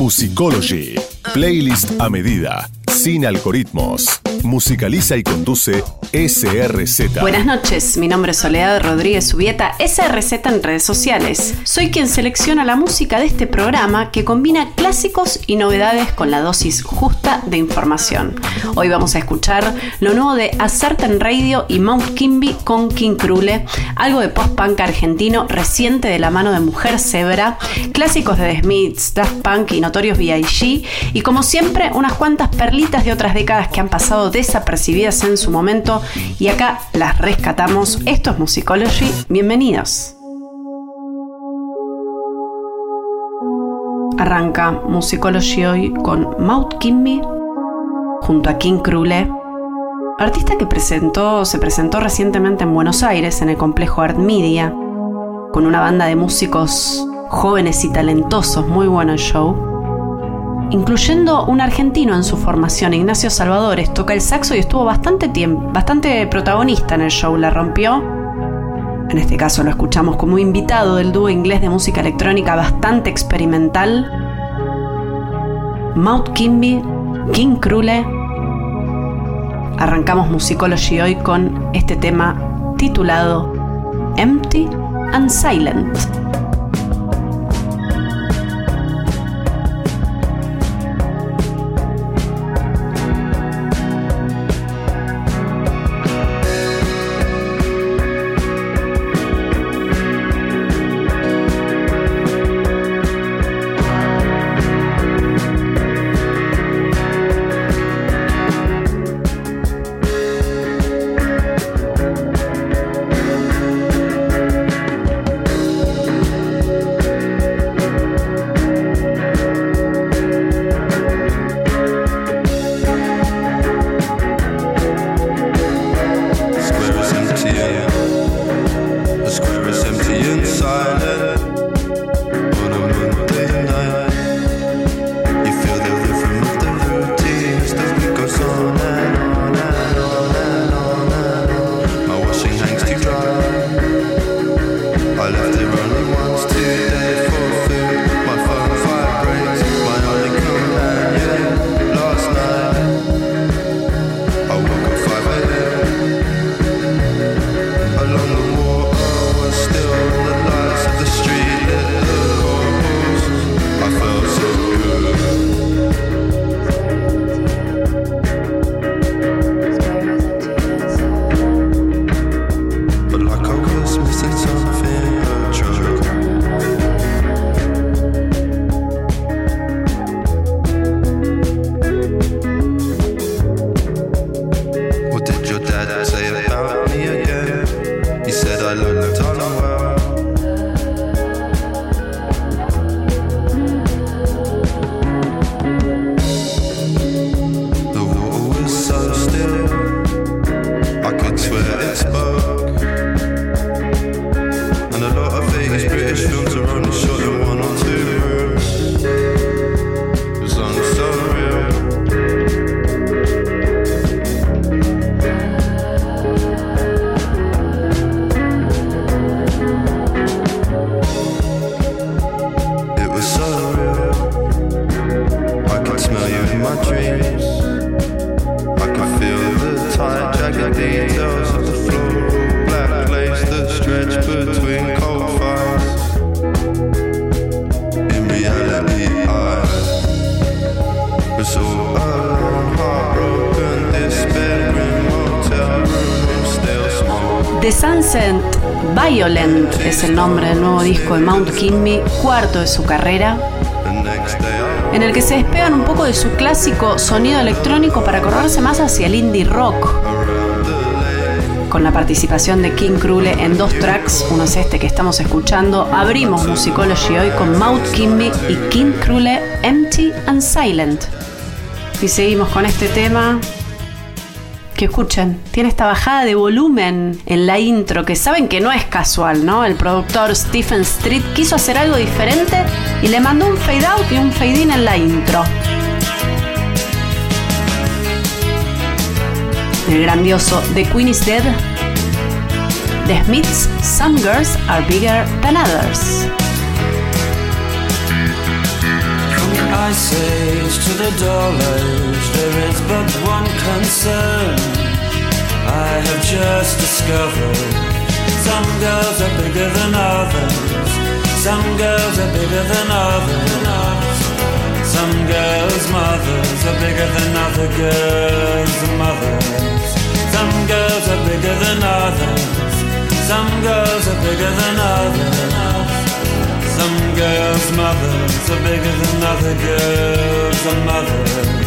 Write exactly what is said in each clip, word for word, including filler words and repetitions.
Musicology. Playlist a medida, sin algoritmos. Musicaliza y conduce S R Z. Buenas noches, mi nombre es Soledad Rodríguez Ubieta, S R Z en redes sociales. Soy quien selecciona la música de este programa que combina clásicos y novedades con la dosis justa de información. Hoy vamos a escuchar lo nuevo de A Certain Radio y Mount Kimby con King Krule, algo de post-punk argentino reciente de la mano de Mujer Zebra, clásicos de The Smiths, Daft Punk y Notorious B I G, y como siempre unas cuantas perlitas de otras décadas que han pasado desapercibidas en su momento y acá las rescatamos. Esto es Musicology, bienvenidos. Arranca Musicology hoy con Mount Kimby junto a King Krule, artista que presentó, se presentó recientemente en Buenos Aires en el complejo Art Media con una banda de músicos jóvenes y talentosos, muy bueno el show, incluyendo un argentino en su formación. Ignacio Salvadores toca el saxo y estuvo bastante tiempo, bastante protagonista en el show, la rompió. En este caso lo escuchamos como invitado del dúo inglés de música electrónica bastante experimental, Mount Kimby, King Krule. Arrancamos Musicology hoy con este tema titulado Empty and Silent. The Sunset Violent es el nombre del nuevo disco de Mount Kimby, cuarto de su carrera, en el que se despegan un poco de su clásico sonido electrónico para correrse más hacia el indie rock, con la participación de King Krule en dos tracks. Uno es este que estamos escuchando. Abrimos Musicology hoy con Mount Kimby y King Krule, Empty and Silent. Y seguimos con este tema que escuchen, tiene esta bajada de volumen en la intro que saben que no es casual, ¿no? El productor Stephen Street quiso hacer algo diferente y le mandó un fade out y un fade in en la intro. El grandioso The Queen is Dead, The Smiths, Some Girls Are Bigger Than Others. From your eyes Age to the dull age, there is but one concern I have just discovered. Some girls are bigger than others. Some girls are bigger than others. Some girls' mothers are bigger than other girls' mothers. Some girls are bigger than others. Some girls are bigger than others. Some girls' mothers are bigger than other girls' mothers.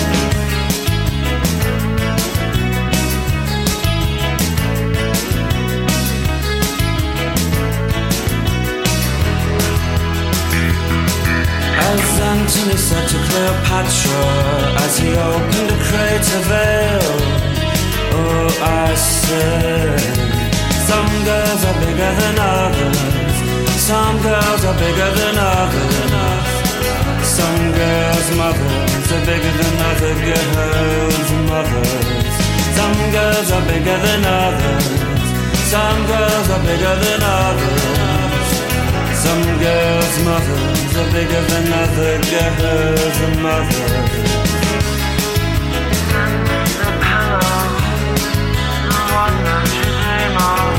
As Antony said to Cleopatra as he opened a crater veil, oh, I said, some girls are bigger than others. Some girls are bigger than others. Some girls' mothers are bigger than other girls' mothers. Some girls are bigger than others. Some girls are bigger than others. Some girls' mothers are bigger than other girls' mothers. The pillow, the one that you dream of.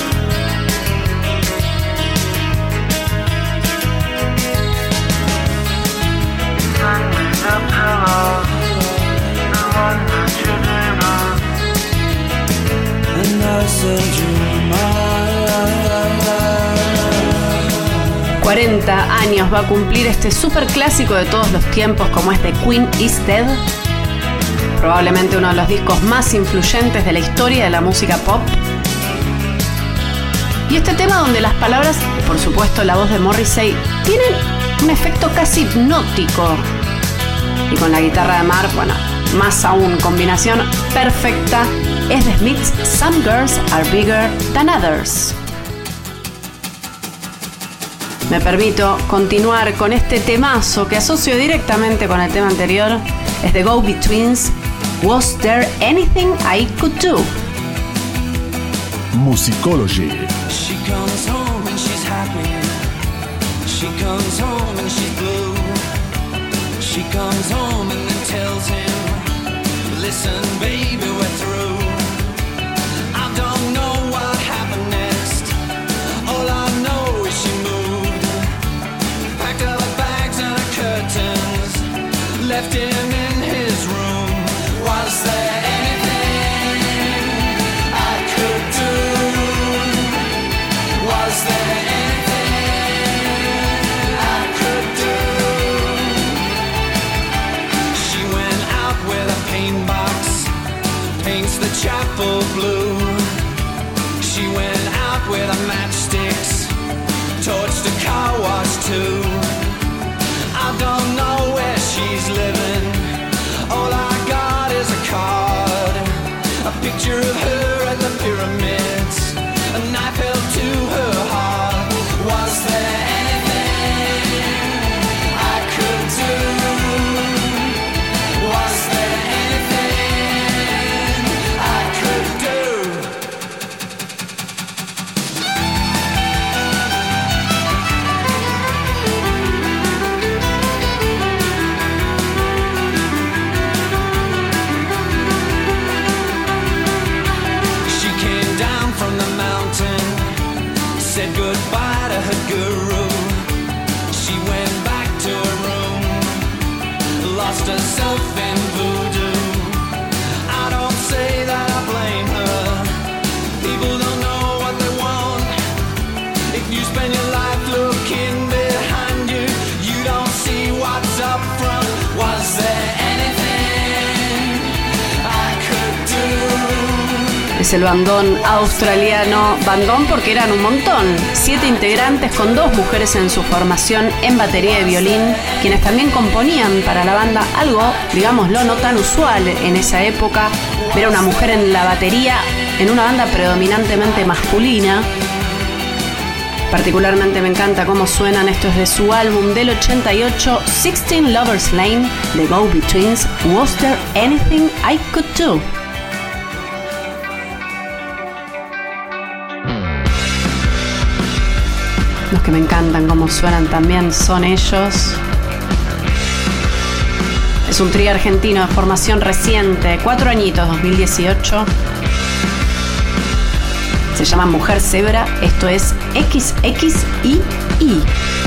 Send me the pillow, the one that you dream of. And I send you my. cuarenta años va a cumplir este super clásico de todos los tiempos como es The Queen is Dead, probablemente uno de los discos más influyentes de la historia de la música pop. Y este tema donde las palabras, y por supuesto la voz de Morrissey, tienen un efecto casi hipnótico. Y con la guitarra de Mark, bueno, más aún, combinación perfecta, es The Smiths' Some Girls Are Bigger Than Others. Me permito continuar con este temazo que asocio directamente con el tema anterior. Es de Go-Betweens, Was There Anything I Could Do? Musicology. She comes home and she's happy. She comes home and she's blue. She comes home and then tells him, listen baby, we're through. I don't know what happened next. All I know is she moved, packed up her bags and her curtains, left him in his room. Was there anything I could do? Was there anything I could do? She went out with a paint box, paints the chapel blue. She went out with a matchsticks, torched a car wash too. I don't know where she's living. All I got is a card, a picture of her at the pyramids, a knife held to her heart. Was there anything I could do? Was there anything I could do? She came down from the mountain, said goodbye to her guru. She went back to her room, lost herself in voodoo. I don't say that I blame her. People don't know what they want. If you spend your life looking behind you, you don't see what's up front. Was there anything I could do? Es el bandón australiano, bandón porque eran un montón, siete integrantes con dos mujeres en su formación en batería y violín, quienes también componían para la banda, algo, digámoslo, no tan usual en esa época, ver a una mujer en la batería en una banda predominantemente masculina. Particularmente me encanta cómo suenan. Esto es de su álbum del ochenta y ocho, sixteen Lovers Lane, de Go-Betweens, Was There Anything I Could Do? Los que me encantan cómo suenan también son ellos. Es un trío argentino de formación reciente, cuatro añitos, dos mil dieciocho. Se llama Mujer Zebra, esto es equis equis i i.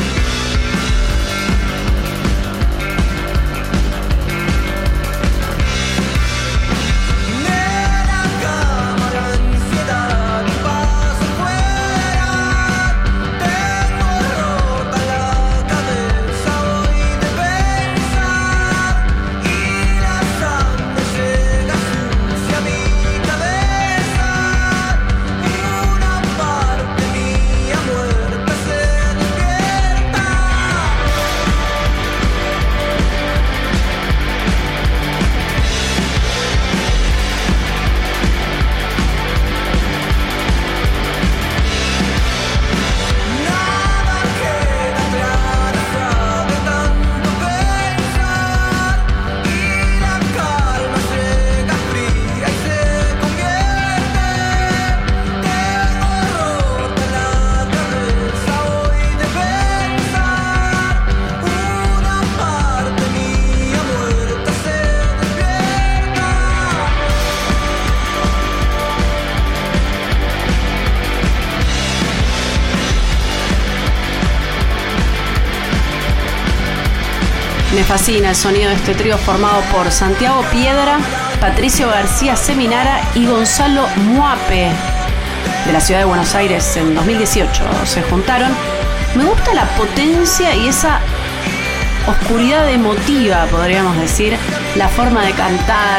Me fascina el sonido de este trío formado por Santiago Piedra, Patricio García Seminara y Gonzalo Muape, de la ciudad de Buenos Aires. En dos mil dieciocho se juntaron. Me gusta la potencia y esa oscuridad emotiva, podríamos decir, la forma de cantar.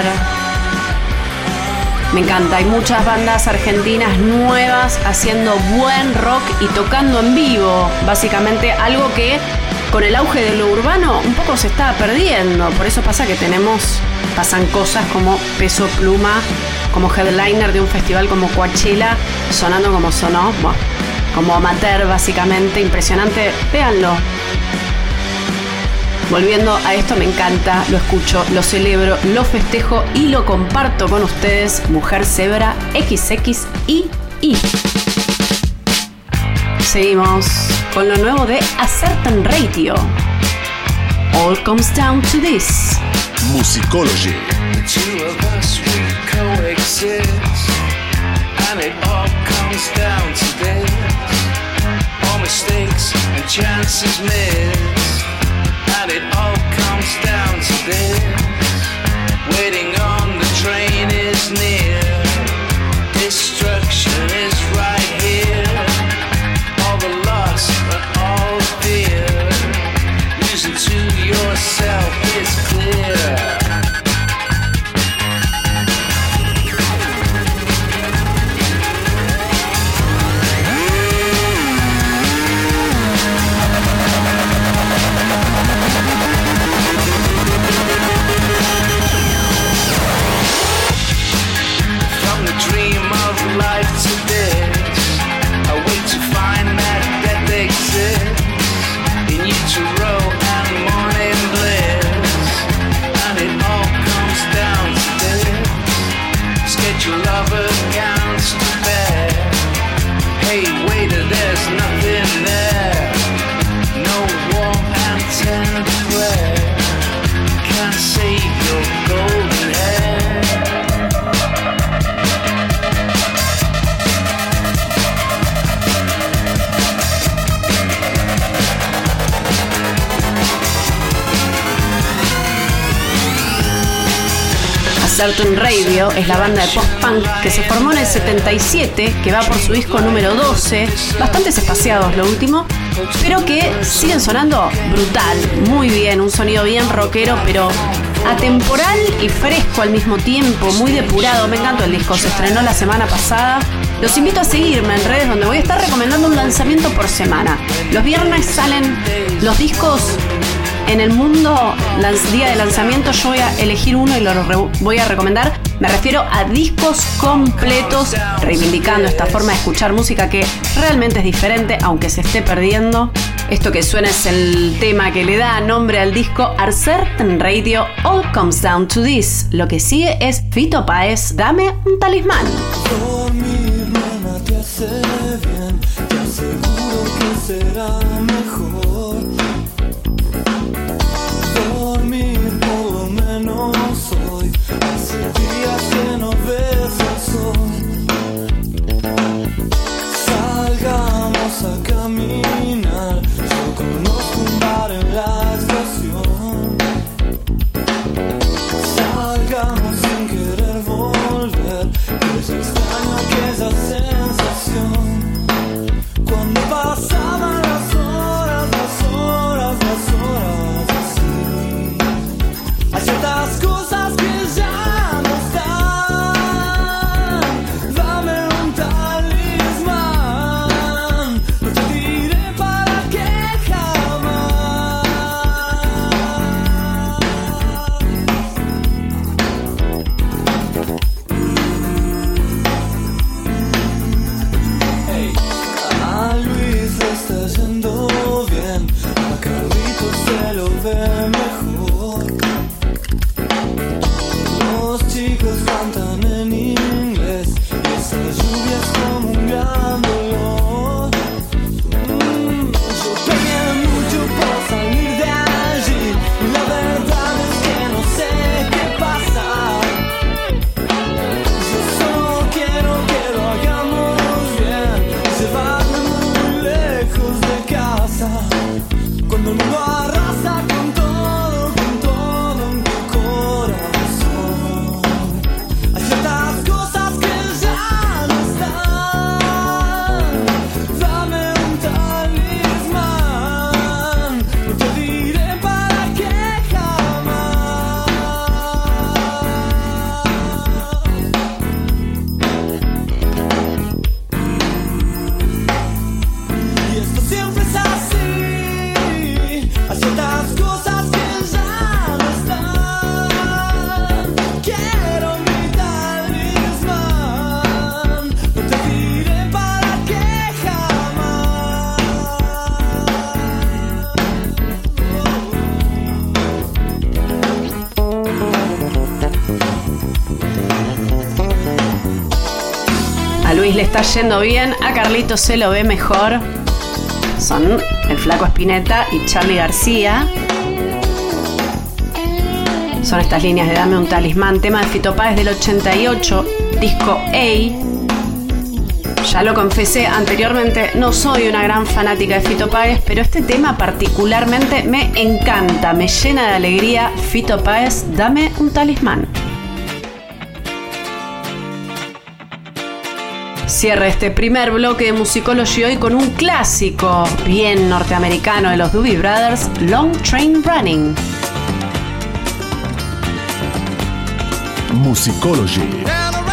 Me encanta, hay muchas bandas argentinas nuevas haciendo buen rock y tocando en vivo, básicamente algo que con el auge de lo urbano un poco se está perdiendo. Por eso pasa que tenemos, pasan cosas como Peso Pluma, como headliner de un festival como Coachella, sonando como sonó, bueno, como amateur básicamente, impresionante, véanlo. Volviendo a esto, me encanta, lo escucho, lo celebro, lo festejo y lo comparto con ustedes. Mujer Zebra, equis equis i i. Seguimos con lo nuevo de A Certain Radio. All Comes Down to This. Musicology. The two of us will coexist, and it all comes down to this. All mistakes and chances missed, and it all comes down to this. Waiting on the train is near, destruction is right here. All the loss and all the fear, losing to yourself is clear. Certain Radio es la banda de post-punk que se formó en el setenta y siete, que va por su disco número doce, bastantes espaciados lo último, pero que siguen sonando brutal, muy bien, un sonido bien rockero, pero atemporal y fresco al mismo tiempo, muy depurado. Me encantó el disco, se estrenó la semana pasada. Los invito a seguirme en redes, donde voy a estar recomendando un lanzamiento por semana. Los viernes salen los discos en el mundo, día de lanzamiento. Yo voy a elegir uno y lo re- voy a recomendar. Me refiero a discos completos, reivindicando esta forma de escuchar música que realmente es diferente, aunque se esté perdiendo. Esto que suena es el tema que le da nombre al disco, A Certain Radio, All Comes Down to This. Lo que sigue es Fito Páez, Dame un Talismán. Dormir, nada te hace bien, te aseguro que será mejor. Dormir por lo menos Luis le está yendo bien, a Carlitos se lo ve mejor. Son el Flaco Spinetta y Charly García. Son estas líneas de Dame un Talismán, tema de Fito Páez del ochenta y ocho, disco A. Ya lo confesé anteriormente, no soy una gran fanática de Fito Páez, pero este tema particularmente me encanta, me llena de alegría. Fito Páez, Dame un Talismán. Cierra este primer bloque de Musicology hoy con un clásico bien norteamericano de los Doobie Brothers, Long Train Running. Musicology.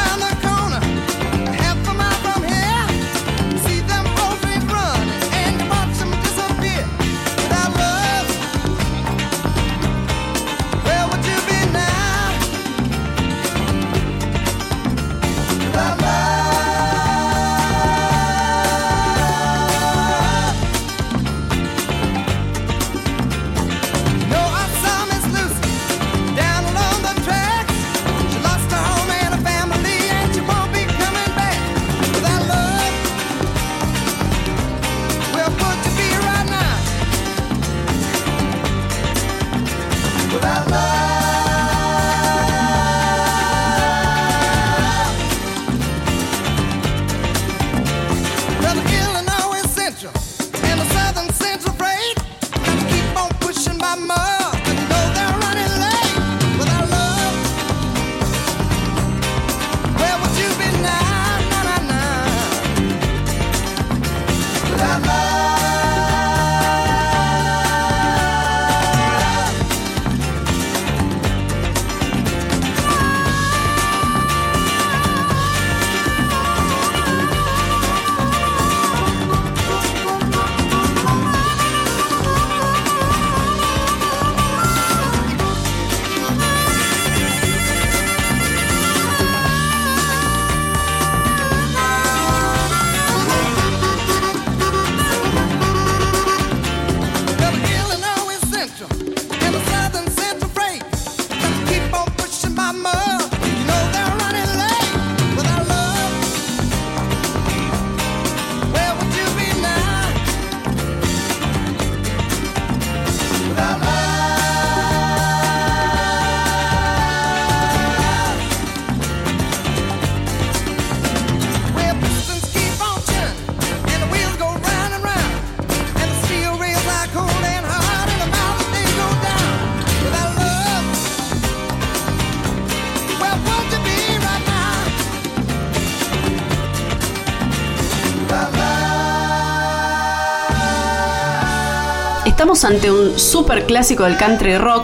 Estamos ante un super clásico del country rock,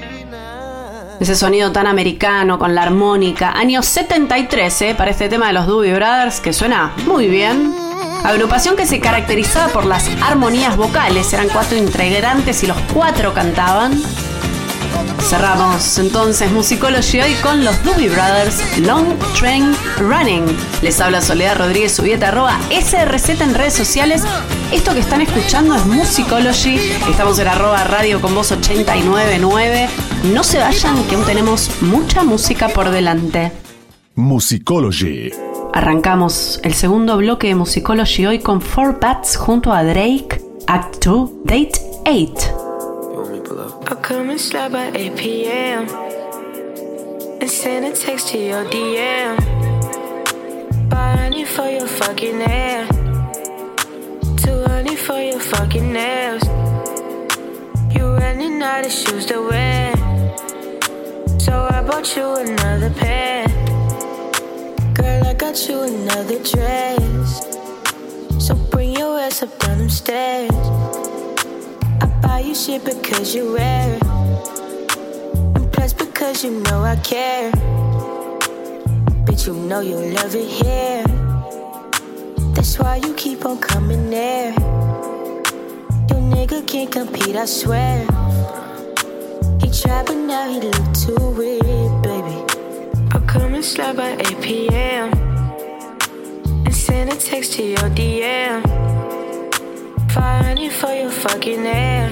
ese sonido tan americano con la armónica. Año setenta y tres, ¿eh? Para este tema de los Doobie Brothers, que suena muy bien. Agrupación que se caracterizaba por las armonías vocales, eran cuatro integrantes y los cuatro cantaban. Cerramos entonces Musicology hoy con los Doobie Brothers, Long Train Running. Les habla Soledad Rodríguez Subieta, arroba S R Z en redes sociales. Esto que están escuchando es Musicology. Estamos en arroba radio con voz ochenta y nueve nueve. No se vayan, que aún tenemos mucha música por delante. Musicology. Arrancamos el segundo bloque de Musicology hoy con Four Bats junto a Drake, Act two, Date eight. I'll come and slide by eight p.m. and send a text to your D M. Buying you for your fucking hair, too early for your fucking nails. You running out of shoes to wear, so I bought you another pair. Girl, I got you another dress, so bring your ass up down them stairs. Buy you shit because you wear it, and plus because you know I care. Bitch, you know you love it here, that's why you keep on coming there. Your nigga can't compete, I swear. He tried but now he look too weird, baby. I'll come and slide by eight p.m. and send a text to your D M. five hundred for your fucking hair,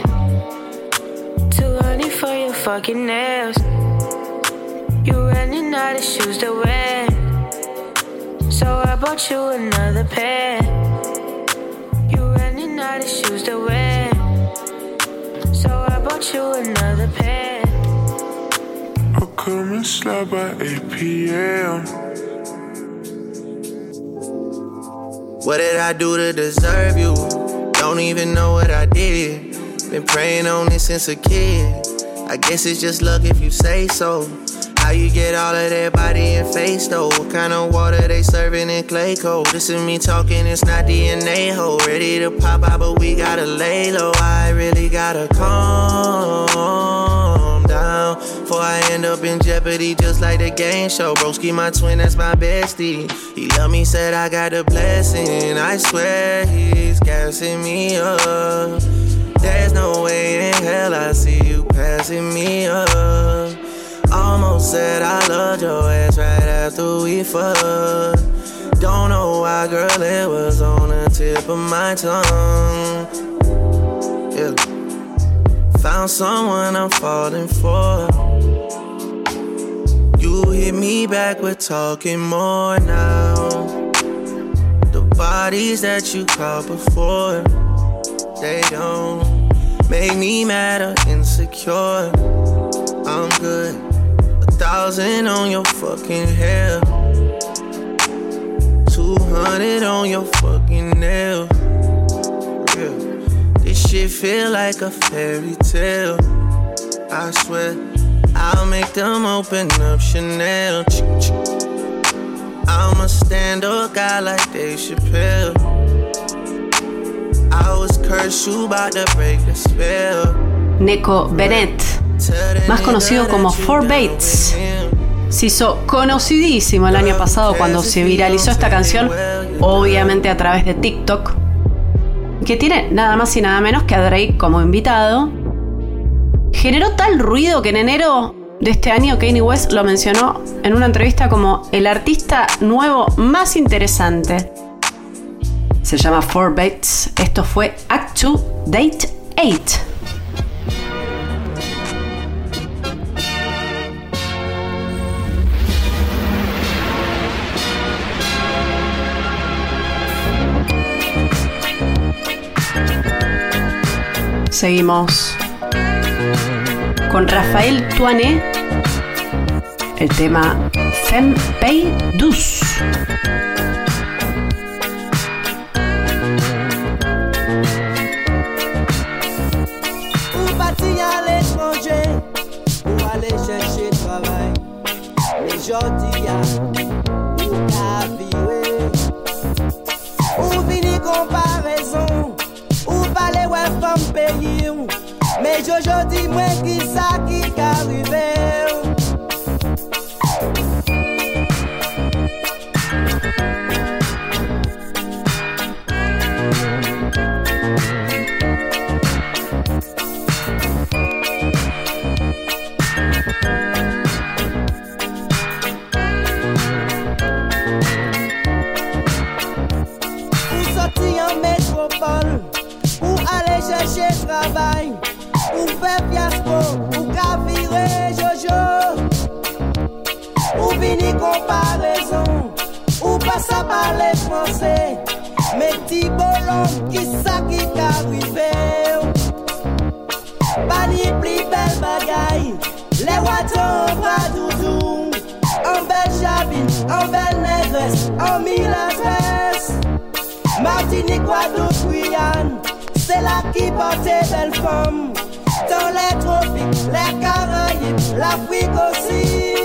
too early for your fucking nails. You running out of shoes to wear, so I bought bought you another pair. You running out of shoes to wear, so I bought you another pair. I'll come and slide by eight p.m. What did I do to deserve you? Don't even know what I did. Been praying on this since a kid. I guess it's just luck if you say so. How you get all of that body and face though? What kind of water they serving in clay cold? This is me talking, it's not D N A ho. Ready to pop out, but we gotta lay low. I really gotta calm down before I end up in jeopardy, just like the game show. Broski, my twin, that's my bestie. He love me, said I got a blessing. I swear he's gassing me up. There's no way in hell I see you passing me up. Almost said I loved your ass right after we fucked. Don't know why, girl, it was on the tip of my tongue. Yeah. Found someone I'm falling for. You hit me back, we're talking more now. The bodies that you caught before, they don't make me mad or insecure. I'm good. Thousand on your fucking hair, two hundred on your fucking nail. Yeah. This shit feel like a fairy tale. I swear, I'll make them open up Chanel. I'm a stand-up guy like Dave Chappelle. I was cursed, you about to break the spell. Neko Bennett, más conocido como Four Bates, se hizo conocidísimo el año pasado cuando se viralizó esta canción, obviamente a través de TikTok, que tiene nada más y nada menos que a Drake como invitado. Generó tal ruido que en enero de este año Kanye West lo mencionó en una entrevista como el artista nuevo más interesante. Se llama Four Bates. Esto fue Act dos, Date ocho. Seguimos con Raphaël Touanet, el tema Femme Paye Douce. Ou parti à l'étranger, ou aller chercher travail. Les jodis ou cavirer, ou fini comparaison. Ou parler ouais femme payer. Mais Jojo dis-moi qui ça qui qu'arrivé. Ou sorti en métropole, ou aller chercher travail. Ou faire fiasco, ou cavirer Jojo. Ou vini comparaison, ou passe à parler français. Mais ti bolon, qui ça qui qu'arrivé. Pas ni plus belle bagaille, les watons en bras doudou. En belle chabine, en belle négresse, en mille adresses. Martinique, Guadeloupe, Guyane, c'est là qui portait belle femme. Dans les tropiques, les Caraïbes, l'Afrique aussi.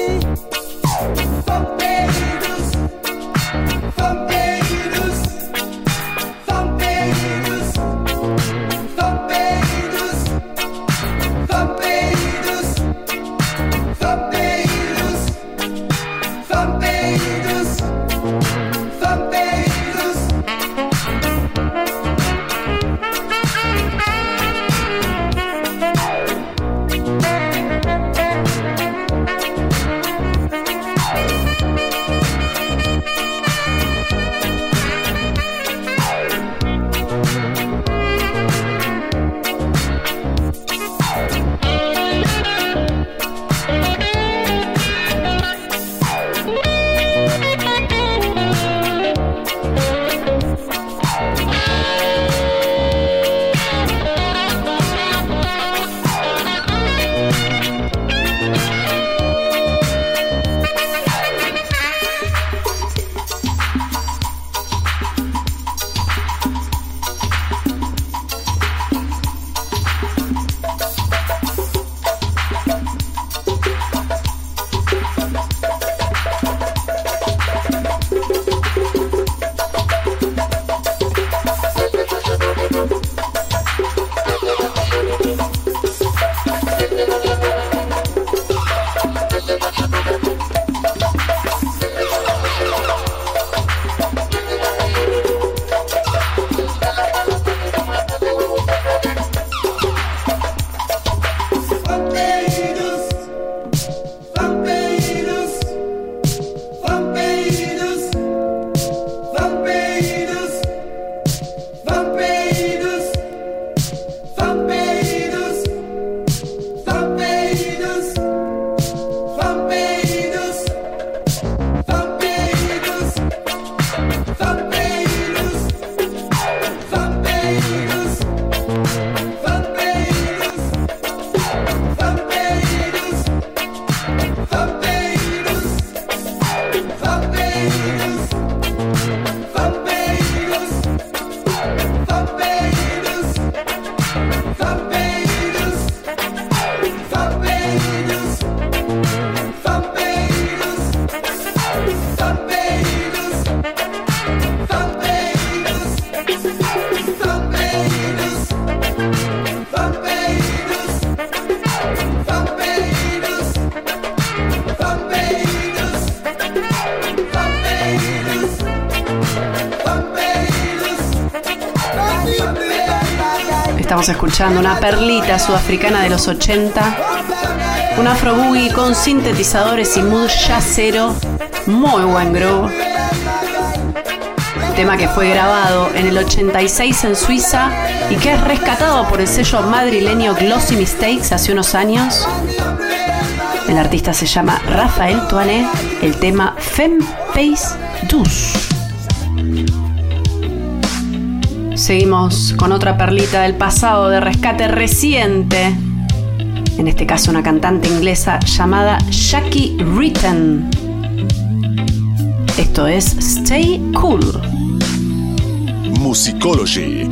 Femme pays douce, femme pays douce, femme pays douce, femme pays douce, femme pays douce, femme pays douce, femme pays douce, femme pays douce. Estamos escuchando una perlita sudafricana de los ochenta, un afro boogie con sintetizadores y mood jazzero, muy buen groove. Tema que fue grabado en el ochenta y seis en Suiza y que es rescatado por el sello madrileño Glossy Mistakes hace unos años. El artista se llama Rafael Toanet, el tema Femme Pays Douce. Seguimos con otra perlita del pasado de rescate reciente. En este caso una cantante inglesa llamada Jackie Ritten. Esto es Stay Cool. Musicology.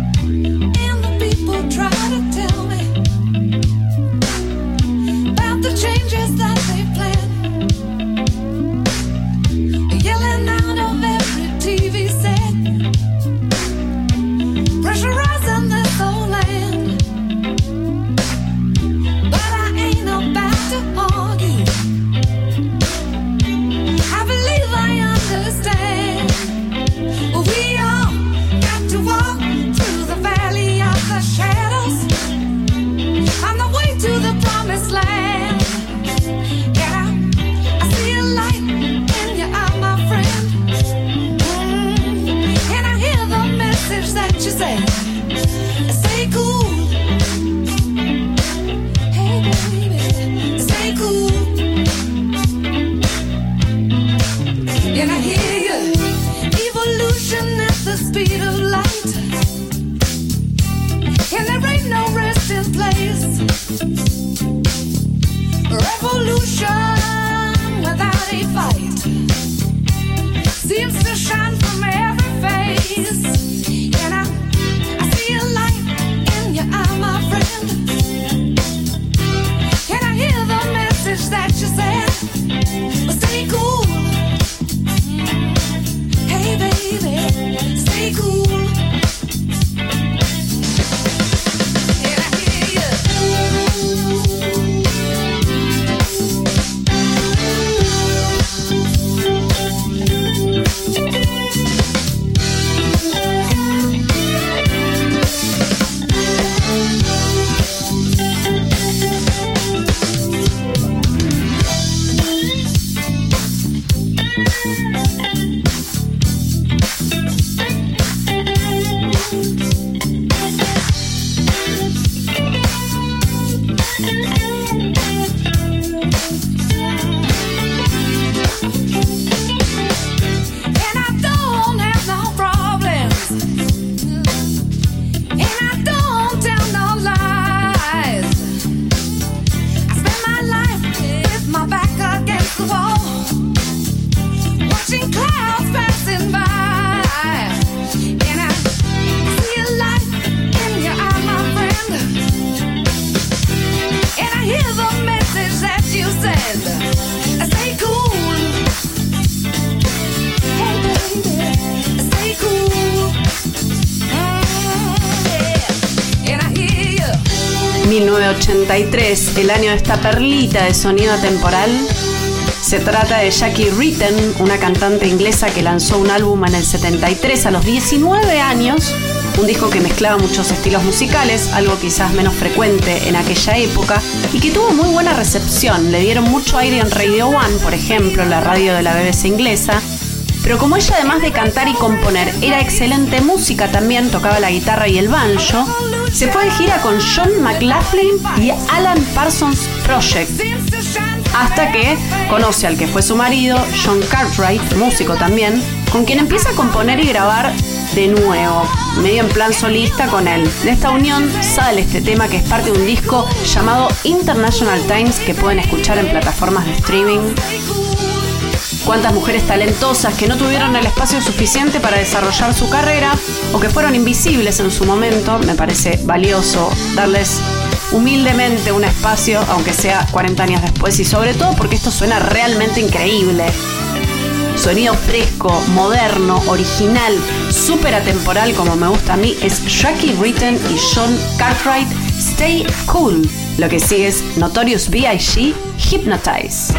mil novecientos ochenta y tres, el año de esta perlita de sonido atemporal. Se trata de Jackie Ritten, una cantante inglesa que lanzó un álbum en el setenta y tres a los diecinueve años un disco que mezclaba muchos estilos musicales, algo quizás menos frecuente en aquella época, y que tuvo muy buena recepción. Le dieron mucho aire en Radio One, por ejemplo, la radio de la B B C inglesa. Pero como ella, además de cantar y componer, era excelente música también, tocaba la guitarra y el banjo, se fue de gira con John McLaughlin y Alan Parsons Project, hasta que conoce al que fue su marido, John Cartwright, músico también, con quien empieza a componer y grabar de nuevo, medio en plan solista con él. De esta unión sale este tema que es parte de un disco llamado International Times, que pueden escuchar en plataformas de streaming. Cuántas mujeres talentosas que no tuvieron el espacio suficiente para desarrollar su carrera o que fueron invisibles en su momento. Me parece valioso darles humildemente un espacio, aunque sea cuarenta años después, y sobre todo porque esto suena realmente increíble. Sonido fresco, moderno, original, súper atemporal como me gusta a mí, es Jackie Britten y John Cartwright, Stay Cool. Lo que sigue es Notorious B I G, Hypnotize.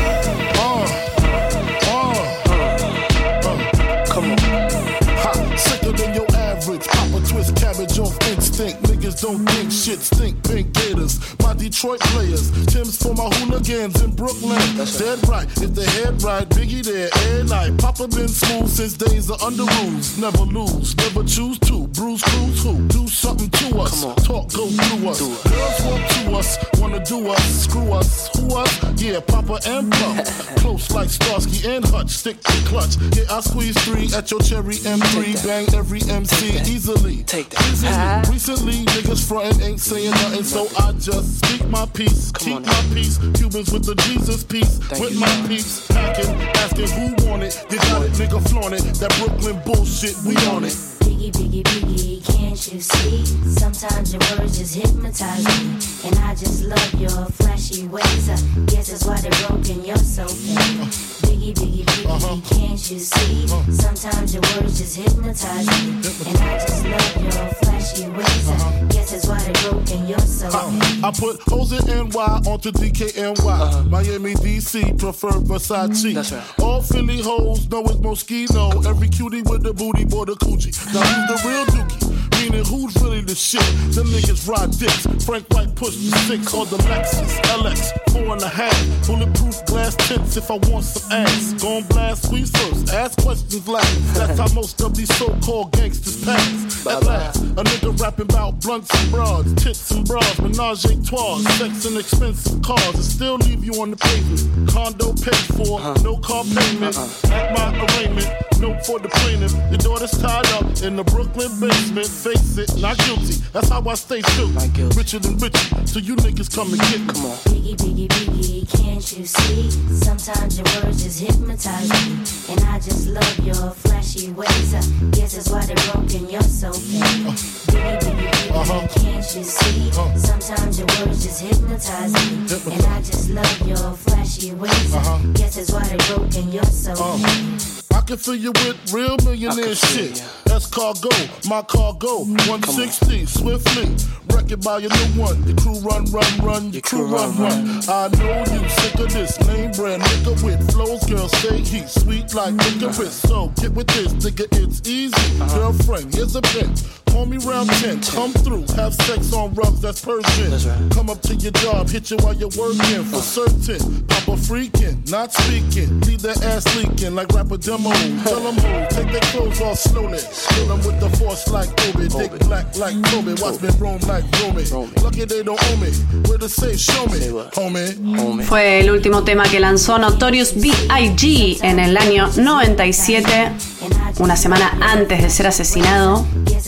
Off instinct, niggas don't think shit stink. Pink Gators, my Detroit players. Tim's for my hooligans in Brooklyn. That's dead right, if the head right, Biggie there, air night. Papa been smooth since days of under rules. Never lose, never choose to. Bruce Cruz who do something to us. Talk go through us. Girls want to us, wanna do us, screw us, who us? Yeah, Papa and Plum. Close like Starsky and Hutch, stick to clutch. Yeah, I squeeze three at your cherry M three. Bang every M C easily. Take that. Uh-huh. Recently, niggas frontin' ain't saying nothing, so I just speak my peace, Come keep my peace. Cubans with the Jesus peace, Thank with my man. Peace, packing, asking who want it. You got it, nigga, flaunt it. That Brooklyn bullshit, we on it. Biggie, biggie, biggie, can't you see? Sometimes your words just hypnotize me, and I just love your flashy ways. I guess that's why they're broken, you're so fake. Biggie, biggie, biggie, uh-huh. can't you see? Uh-huh. Sometimes your words just hypnotize me, and I just love your flashy ways. Uh-huh. Guess that's why they're broken, you're so fake. I, I put O's in N Y onto D K N Y. Uh-huh. Miami, D C, prefer Versace. That's right. All Philly hoes know it's Moschino. Every cutie with the booty, boy, the coochie. Now who's the real dookie? Meaning who's really the shit? Them niggas ride dicks. Frank White pushed the six on the Lexus L X, four and a half. Bulletproof glass tints if I want some ass. Gon' blast, squeeze first, ask questions last. That's how most of these so-called gangsters pass. At last, a nigga rapping about blunts and broads, tits and bras, menage a trois, sex and expensive cars, and still leave you on the pavement. Condo paid for, no car payment. At my arraignment, note for the plaintiff. Your daughter's tied up in the Brooklyn basement. Face it, not guilty. That's how I stay true. Richer than richer, so you niggas come and get me. Come on. Biggie, biggie, biggie, can't you see? Sometimes your words just hypnotize me, and I just love your flashy ways. I guess that's why they're broken, you're so fake. Uh, biggie, biggie, biggie, uh-huh. can't you see? Uh, Sometimes your words just hypnotize me, hypnotize. and I just love your flashy ways. Uh-huh. I guess that's why they're broken, you're so uh. fake. I can fill you with real millionaire shit. You. That's cargo, my cargo. one sixty, swiftly. Wreck it by your new one. Your crew run, run, run. Your, your crew, crew run, run, run. I know you sick of this name brand nigga with flows. Girl, say he's sweet like licorice. So get with this, nigga, it's easy. Uh-huh. Girlfriend, here's a bitch. Call me round ten, come through, have sex on rugs, that's Persian. That's right. Come up to your job, hit you while you're working, for certain. Papa freaking, not speaking, leave that ass leaking like rapper demo. Tell them who, take their clothes off slowly. Kill them with the force like Obi, dick black like Kobe. Watch me roam like Romy. Lucky they don't owe me, where to say show me, homie. Fue el último tema que lanzó Notorious B I G en el año noventa y siete, una semana antes de ser asesinado,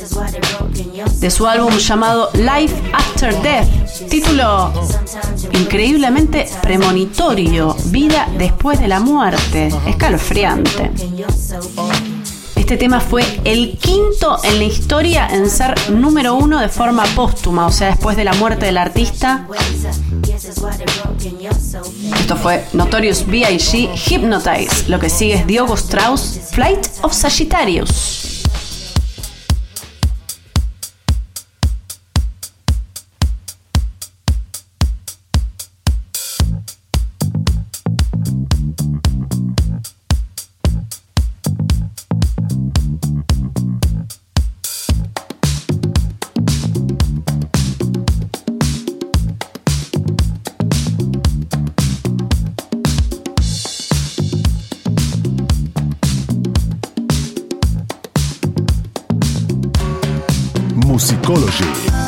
de su álbum llamado Life After Death, título increíblemente premonitorio, Vida después de la muerte, escalofriante. Este tema fue el quinto en la historia en ser número uno de forma póstuma, o sea, después de la muerte del artista. Esto fue Notorious B I G, Hypnotize. Lo que sigue es Diogo Strauss, Flight of Sagittarius. Energy.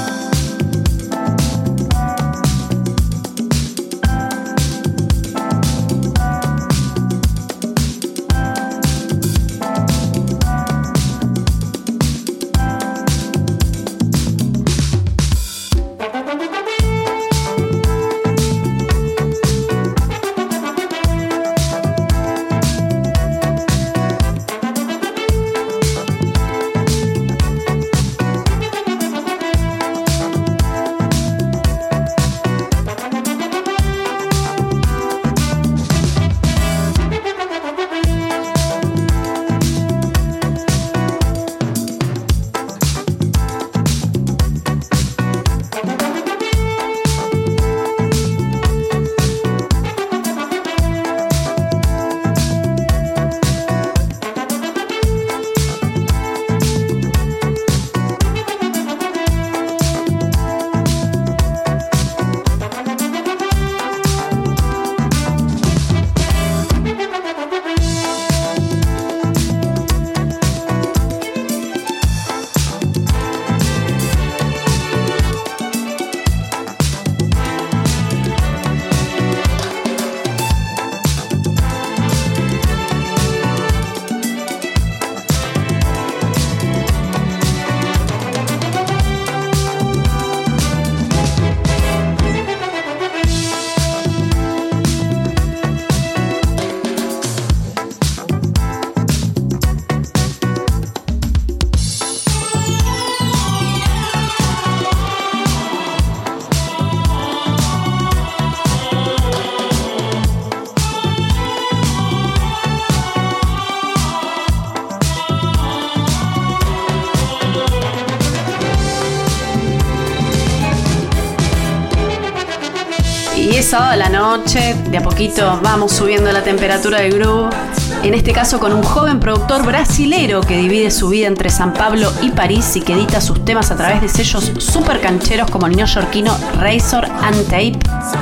Y es sábado a la noche, de a poquito vamos subiendo la temperatura del groove. En este caso con un joven productor brasilero que divide su vida entre San Pablo y París y que edita sus temas a través de sellos super cancheros como el neoyorquino Razor and Tape.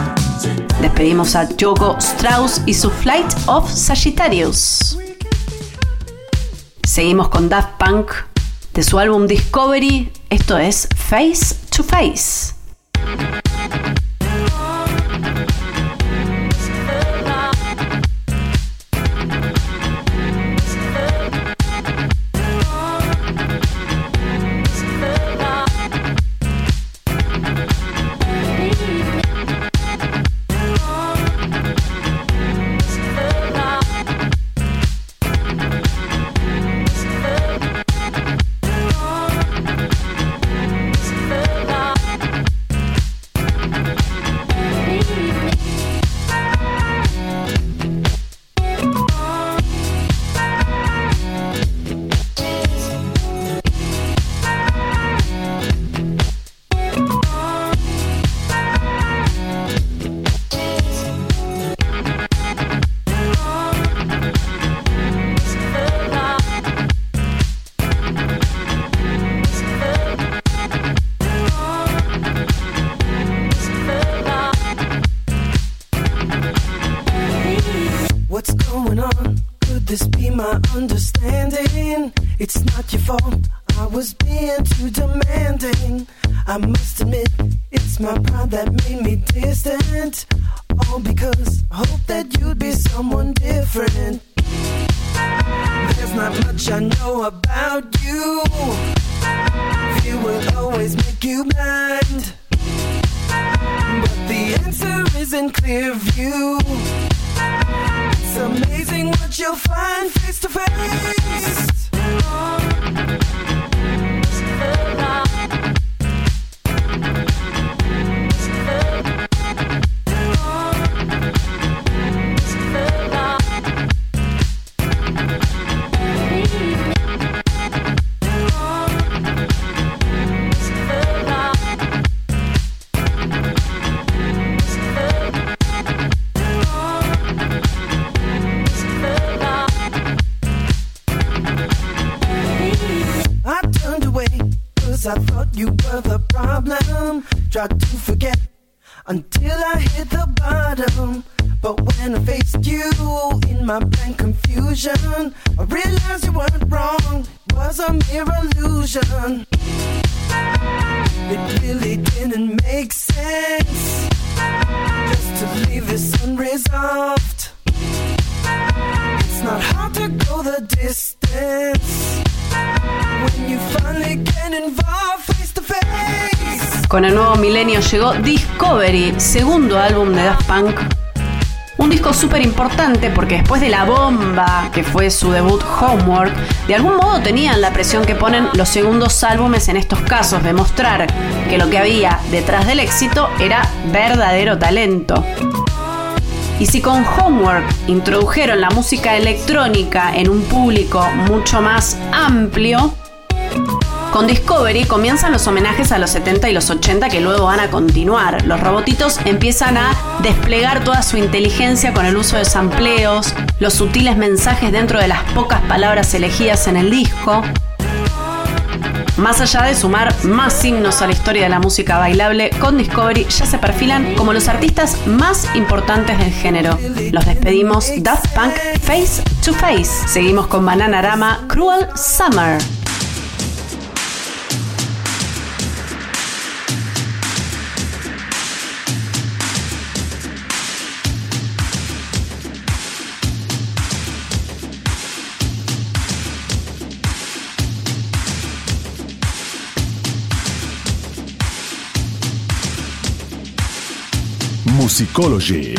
Despedimos a Diogo Strauss y su Flight of Sagittarius. Seguimos con Daft Punk de su álbum Discovery. Esto es Face to Face. It's not your fault, I was being too demanding. I must admit, it's my pride that made me distant. All because I hope that you'd be someone different. There's not much I know about you. Fear will always make you blind. But the answer is in clear view. It's amazing what you'll find face to face. I thought you were the problem. Tried to forget until I hit the bottom. But when I faced you in my blank confusion, I realized you weren't wrong. It was a mere illusion. It really didn't make sense just to leave this unresolved. It's not hard to go the distance when you finally get involved face to face. Con el nuevo milenio llegó Discovery, segundo álbum de Daft Punk. Un disco súper importante porque después de la bomba que fue su debut Homework, de algún modo tenían la presión que ponen los segundos álbumes en estos casos de mostrar que lo que había detrás del éxito era verdadero talento. Y si con Homework introdujeron la música electrónica en un público mucho más amplio, con Discovery comienzan los homenajes a los setenta y los ochenta que luego van a continuar. Los robotitos empiezan a desplegar toda su inteligencia con el uso de sampleos, los sutiles mensajes dentro de las pocas palabras elegidas en el disco. Más allá de sumar más himnos a la historia de la música bailable, con Discovery ya se perfilan como los artistas más importantes del género. Los despedimos Daft Punk Face to Face. Seguimos con Bananarama Cruel Summer. Musicology.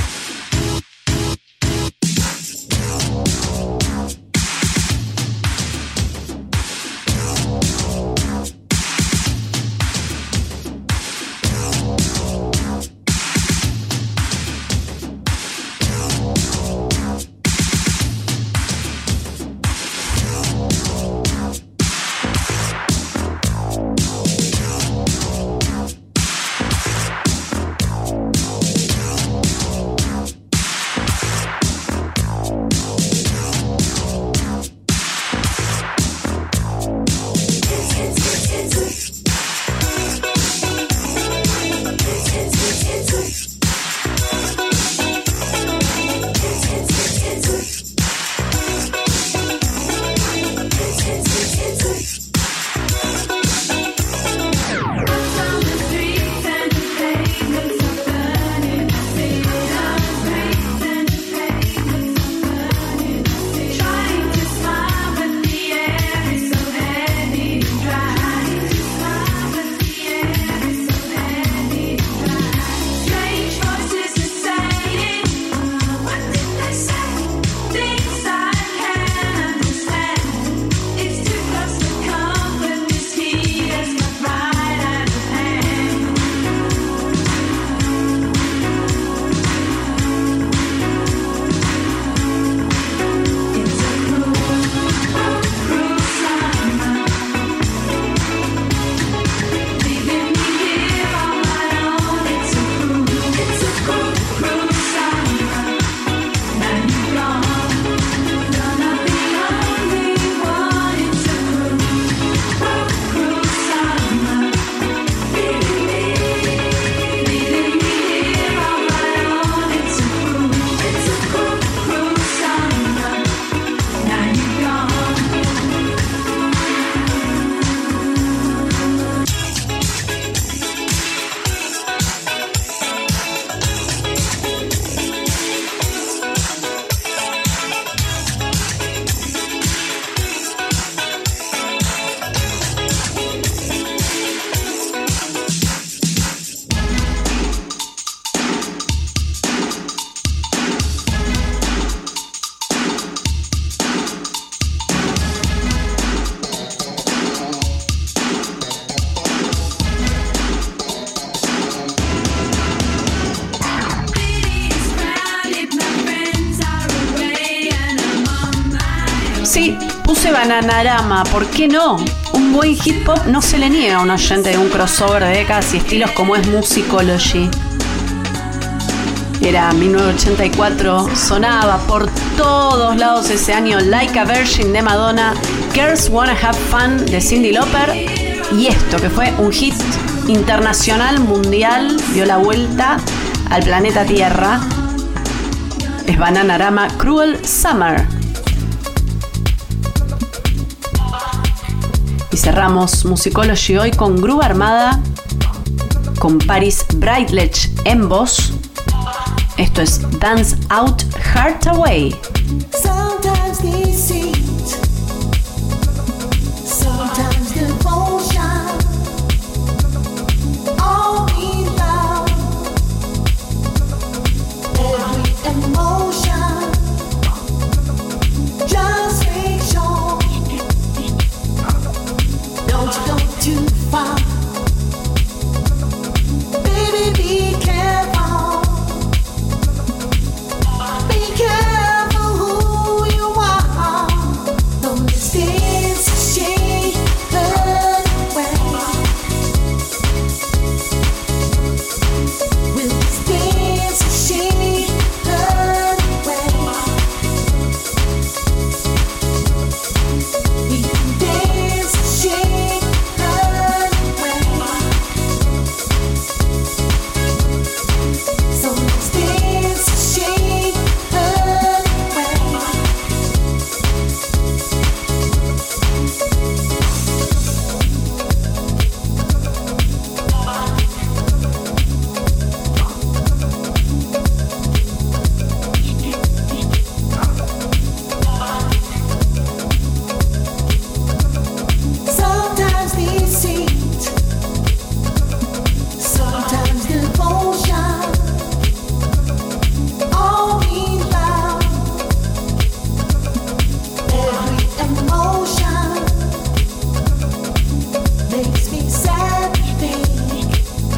Sí, puse Bananarama, ¿por qué no? Un buen hip hop no se le niega a un oyente de un crossover de décadas y estilos como es Musicology. Era mil novecientos ochenta y cuatro, sonaba por todos lados ese año Like a Virgin de Madonna, Girls Wanna Have Fun de Cyndi Lauper y esto que fue un hit internacional, mundial, dio la vuelta al planeta Tierra. Es Bananarama Cruel Summer. Y cerramos Musicology hoy con Groove Armada con Paris Breitlich en voz. Esto es Dance Out, Heart Away. Sometimes deceit, sometimes devotion, all we love, every emotion, just make sure, don't you go too far, baby be careful, be careful who you are, don't distance the shade away, we'll distance the shade away, we can dance the shade away, so let's dance the shade away. Sometimes deceit, sometimes devotion, all we love, every emotion makes me sad to think,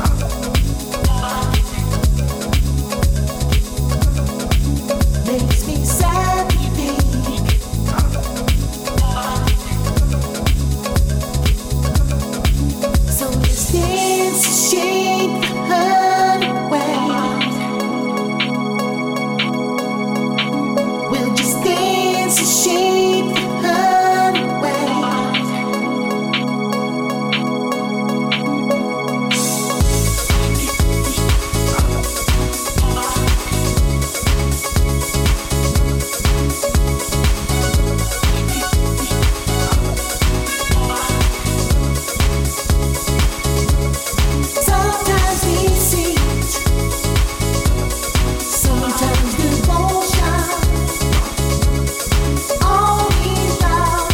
makes me sad to think. So let's dance to shake the hurt away. We'll just dance to shake the hurt away. Sometimes deceit, sometimes devotion, all we love,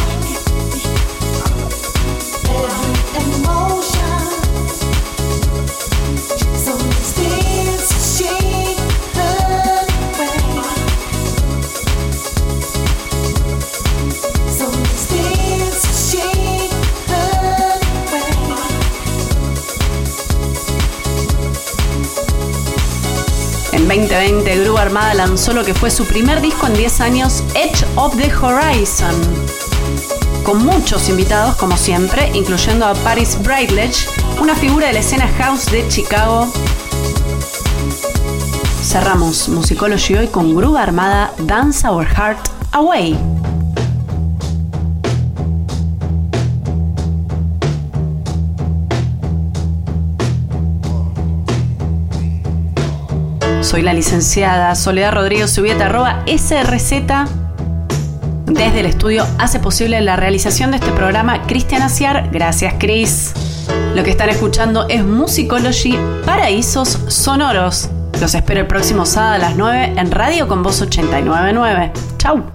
every emotion. So let's dance to shake hurt away. So let's dance to shake hurt away. En veinte veinte, Groove Armada lanzó lo que fue su primer disco en diez años, Edge of the Horizon, con muchos invitados como siempre, incluyendo a Paris Breitlich, una figura de la escena house de Chicago. Cerramos Musicology hoy con Groove Armada, Dance Our Heart Away. Soy la licenciada Soledad Rodríguez Subieta, arroba S R Z. Desde el estudio hace posible la realización de este programa Cristian Aciar. Gracias, Cris. Lo que están escuchando es Musicology, Paraísos Sonoros. Los espero el próximo sábado a las nueve en Radio Con Voz ochenta y nueve punto nueve. Chau.